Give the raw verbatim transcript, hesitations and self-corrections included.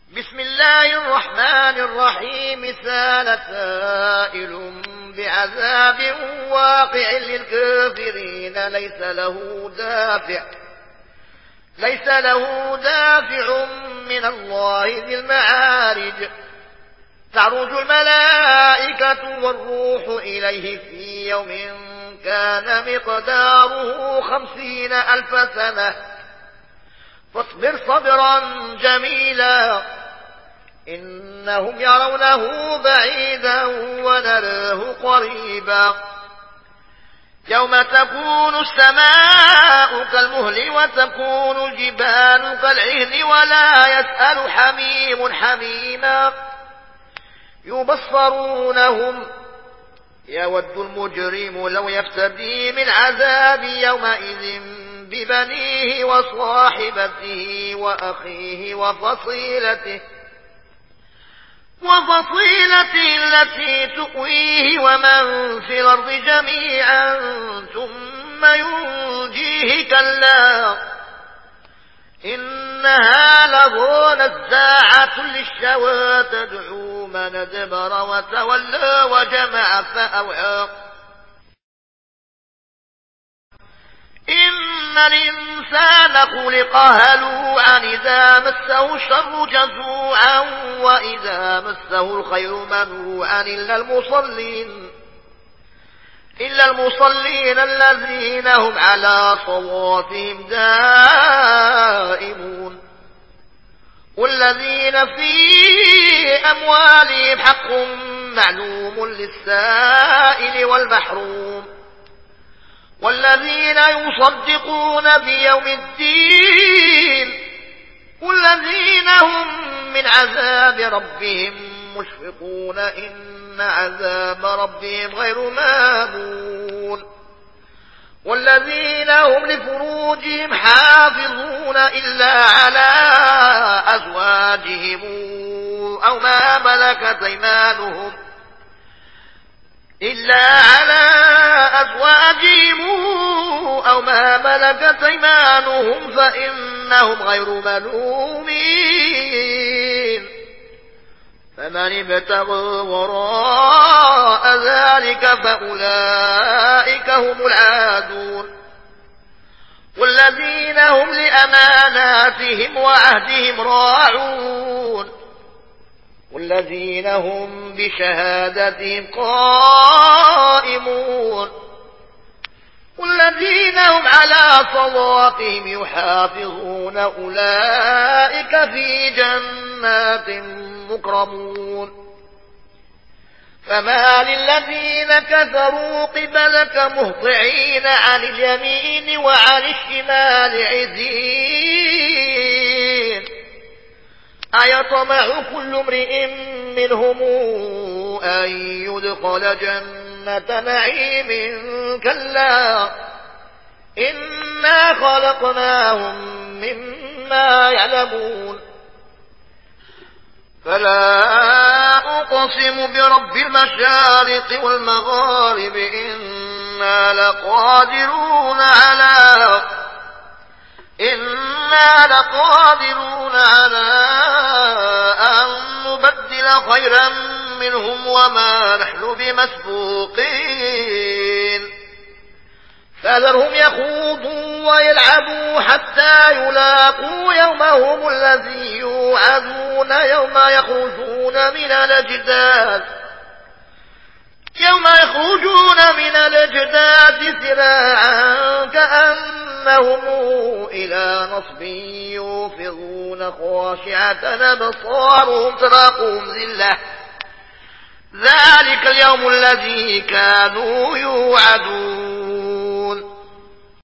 بسم الله الرحمن الرحيم. سال سائل بعذاب واقع للكافرين ليس له دافع ليس له دافع من الله ذي المعارج. تعرج الملائكة والروح إليه في يوم كان مقداره خمسين ألف سنة فاصبر صبرا جميلا إنهم يرونه بعيدا ونراه قريبا. يوم تكون السماء كالمهل وتكون الجبال كالعهن ولا يسأل حميم حميما يبصرونهم يود المجرم لو يفتدي من عذاب يومئذ ببنيه وصاحبته وأخيه وفصيلته وفصيلته التي تؤويه ومن في الأرض جميعا ثم ينجيه كلا إنها لظى نزاعة للشوى تدعو من أدبر وتولى وجمع فأوعى. إن الإنسان خلق هلوعا إذا مسه الشر جزوعا وإذا مسه الخير منوعا إلا المصلين إلا المصلين الذين هم على صلاتهم دائمون والذين في أموالهم حق معلوم للسائل والمحروم والذين يصدقون بيوم الدين والذين هم من عذاب ربهم مشفقون إن عذاب ربهم غير مامون والذين هم لفروجهم حافظون إلا على أزواجهم أو ما ملكت أيمانهم إلا على أزواجهم أو ما ملكت أيمانهم فإنهم غير ملومين فمن ابتغى وراء ذلك فأولئك هم العادون والذين هم لأماناتهم وعهدهم راعون والذين هم بشهادتهم قائمون والذين هم على صلاتهم يحافظون أولئك في جنات مكرمون. فما للذين كفروا قبلك مهطعين عن اليمين وعن الشمال عزين أيطمع كل امرئ منهم أن يدخل جنة نعيم كلا إنا خلقناهم مما يعلمون. فلا أقسم برب المشارق والمغارب إنا لقادرون على إنا لقادرون على أن نبدل خيرا منهم وما نحن بمسبوقين فذرهم يخوضوا ويلعبوا حتى يلاقوا يومهم الذي يوعدون يوم يخرجون من الأجداث يوم يخرجون من الأجداث سراعا كأنهم إلى نصب يوفضون خاشعة أبصارهم تراقهم ذلة ذلك اليوم الذي كانوا يوعدون.